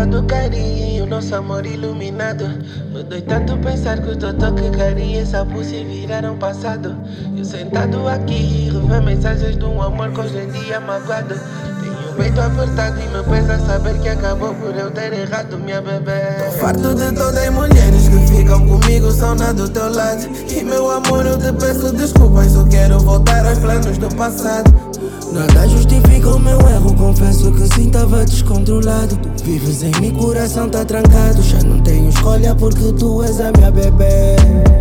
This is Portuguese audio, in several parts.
falta do carinho, nosso amor iluminado. Me dói tanto pensar que o teu toque, carinho, essa pulse viraram passado. Eu sentado aqui, rever mensagens de um amor que hoje em dia magoado. Tenho o peito apertado e me pesa saber que acabou por eu ter errado, minha bebê. Tô farto de todas as mulheres que ficam comigo, são na do teu lado. E meu amor, eu te peço desculpas, só quero voltar aos planos do passado. Nada justifica o meu erro, confesso que sim, tava descontrolado. Tu vives em mim, coração tá trancado. Já não tenho escolha porque tu és a minha bebê.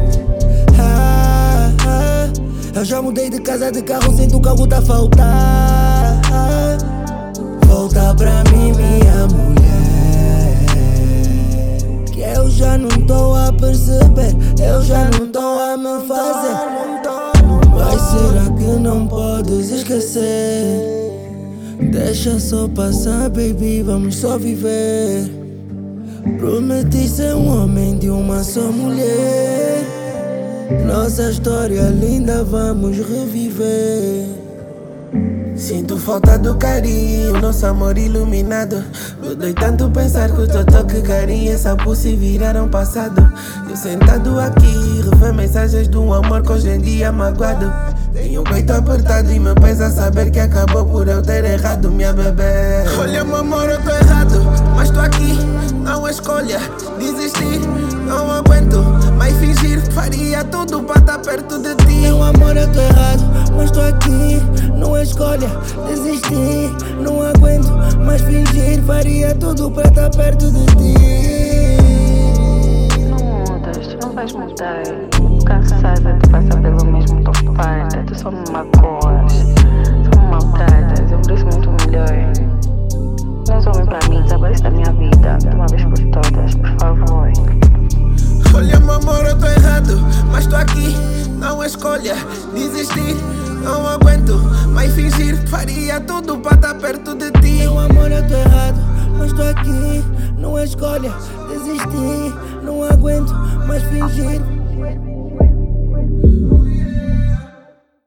Eu já mudei de casa, de carro, sinto que algo tá a faltar. Volta pra mim, minha mulher, que eu já não tô a perceber, eu já não tô a me fazer. Mas será que não podes esquecer? Deixa só passar, baby, vamos só viver. Prometi ser um homem de uma só mulher. Nossa história linda vamos reviver. Sinto falta do carinho, nosso amor iluminado. Me dói tanto pensar que o teu toque, carinho, essa pulse viraram passado. Eu sentado aqui, rever mensagens de um amor que hoje em dia magoado. Tenho o peito apertado e me pesa saber que acabou por eu ter errado, minha bebê. Olha, meu amor, eu tô errado, mas tô aqui, não escolha desistir. Não aguento mais fingir, faria tudo pra estar perto de ti. Meu amor, eu tô errado, mas tô aqui, não escolha desistir. Não aguento mais fingir, faria tudo pra estar perto de ti. Não mudas, tu não vais mudar. Cansada de passar pelo mesmo, tô farta. Tu só me magoas, só me maltratas. Eu mereço muito melhor. Não só vem pra mim, desaparece da minha vida de uma vez por todas, por favor. Olha, meu amor, eu tô errado, mas tô aqui, não escolha desistir. Não aguento mais fingir, faria tudo pra estar perto de ti. Meu amor, eu tô errado, mas tô aqui, não escolha desistir. Não aguento mais fingir.